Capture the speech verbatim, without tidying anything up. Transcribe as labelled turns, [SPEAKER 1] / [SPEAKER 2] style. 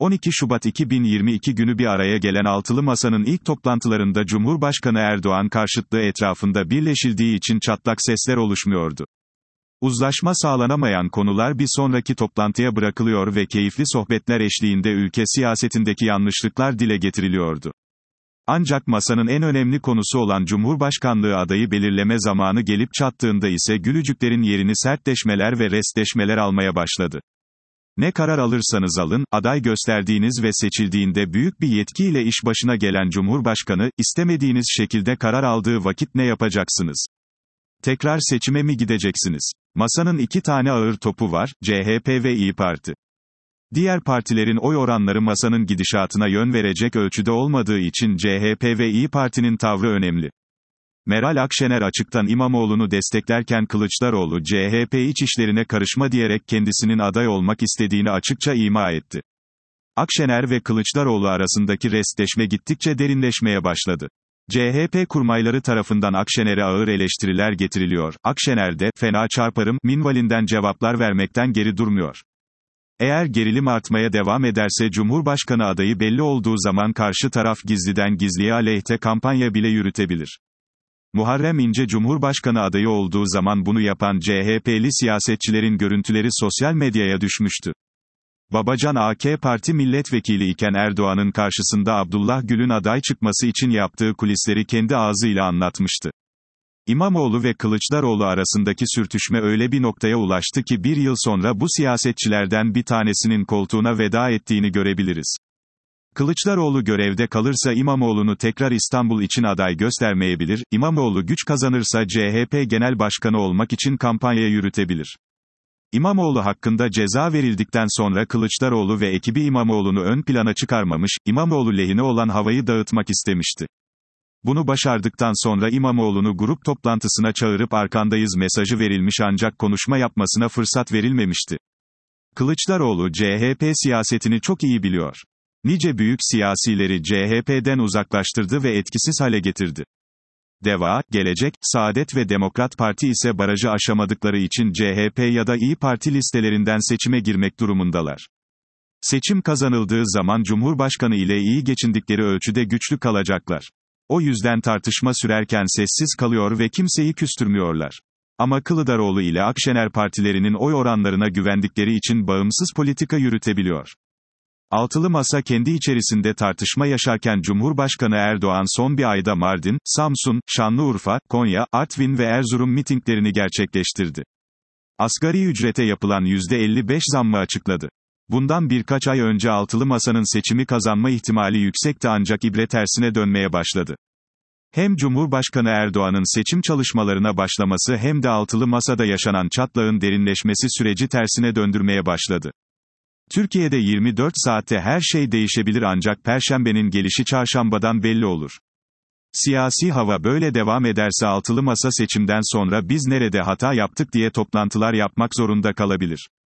[SPEAKER 1] on iki Şubat iki bin yirmi iki günü bir araya gelen Altılı Masa'nın ilk toplantılarında Cumhurbaşkanı Erdoğan karşıtlığı etrafında birleşildiği için çatlak sesler oluşmuyordu. Uzlaşma sağlanamayan konular bir sonraki toplantıya bırakılıyor ve keyifli sohbetler eşliğinde ülke siyasetindeki yanlışlıklar dile getiriliyordu. Ancak masanın en önemli konusu olan Cumhurbaşkanlığı adayı belirleme zamanı gelip çattığında ise gülücüklerin yerini sertleşmeler ve restleşmeler almaya başladı. Ne karar alırsanız alın, aday gösterdiğiniz ve seçildiğinde büyük bir yetkiyle iş başına gelen Cumhurbaşkanı, istemediğiniz şekilde karar aldığı vakit ne yapacaksınız? Tekrar seçime mi gideceksiniz? Masanın iki tane ağır topu var, C H P ve İYİ Parti. Diğer partilerin oy oranları masanın gidişatına yön verecek ölçüde olmadığı için C H P ve İYİ Parti'nin tavrı önemli. Meral Akşener açıktan İmamoğlu'nu desteklerken Kılıçdaroğlu C H P iç işlerine karışma diyerek kendisinin aday olmak istediğini açıkça ima etti. Akşener ve Kılıçdaroğlu arasındaki restleşme gittikçe derinleşmeye başladı. C H P kurmayları tarafından Akşener'e ağır eleştiriler getiriliyor. Akşener de, fena çarparım, minvalinden cevaplar vermekten geri durmuyor. Eğer gerilim artmaya devam ederse Cumhurbaşkanı adayı belli olduğu zaman karşı taraf gizliden gizliye aleyhte kampanya bile yürütebilir. Muharrem İnce Cumhurbaşkanı adayı olduğu zaman bunu yapan C H P'li siyasetçilerin görüntüleri sosyal medyaya düşmüştü. Babacan A K Parti milletvekili iken Erdoğan'ın karşısında Abdullah Gül'ün aday çıkması için yaptığı kulisleri kendi ağzıyla anlatmıştı. İmamoğlu ve Kılıçdaroğlu arasındaki sürtüşme öyle bir noktaya ulaştı ki bir yıl sonra bu siyasetçilerden bir tanesinin koltuğuna veda ettiğini görebiliriz. Kılıçdaroğlu görevde kalırsa İmamoğlu'nu tekrar İstanbul için aday göstermeyebilir, İmamoğlu güç kazanırsa C H P Genel Başkanı olmak için kampanya yürütebilir. İmamoğlu hakkında ceza verildikten sonra Kılıçdaroğlu ve ekibi İmamoğlu'nu ön plana çıkarmamış, İmamoğlu lehine olan havayı dağıtmak istemişti. Bunu başardıktan sonra İmamoğlu'nu grup toplantısına çağırıp arkandayız mesajı verilmiş ancak konuşma yapmasına fırsat verilmemişti. Kılıçdaroğlu C H P siyasetini çok iyi biliyor. Nice büyük siyasileri C H P'den uzaklaştırdı ve etkisiz hale getirdi. DEVA, Gelecek, Saadet ve Demokrat Parti ise barajı aşamadıkları için C H P ya da İYİ Parti listelerinden seçime girmek durumundalar. Seçim kazanıldığı zaman Cumhurbaşkanı ile iyi geçindikleri ölçüde güçlü kalacaklar. O yüzden tartışma sürerken sessiz kalıyor ve kimseyi küstürmüyorlar. Ama Kılıçdaroğlu ile Akşener partilerinin oy oranlarına güvendikleri için bağımsız politika yürütebiliyor. Altılı Masa kendi içerisinde tartışma yaşarken Cumhurbaşkanı Erdoğan son bir ayda Mardin, Samsun, Şanlıurfa, Konya, Artvin ve Erzurum mitinglerini gerçekleştirdi. Asgari ücrete yapılan yüzde elli beş zammı açıkladı. Bundan birkaç ay önce Altılı Masa'nın seçimi kazanma ihtimali yüksekti ancak ibre tersine dönmeye başladı. Hem Cumhurbaşkanı Erdoğan'ın seçim çalışmalarına başlaması hem de Altılı Masa'da yaşanan çatlağın derinleşmesi süreci tersine döndürmeye başladı. Türkiye'de yirmi dört saatte her şey değişebilir ancak Perşembenin gelişi Çarşambadan belli olur. Siyasi hava böyle devam ederse Altılı Masa seçimden sonra biz nerede hata yaptık diye toplantılar yapmak zorunda kalabilir.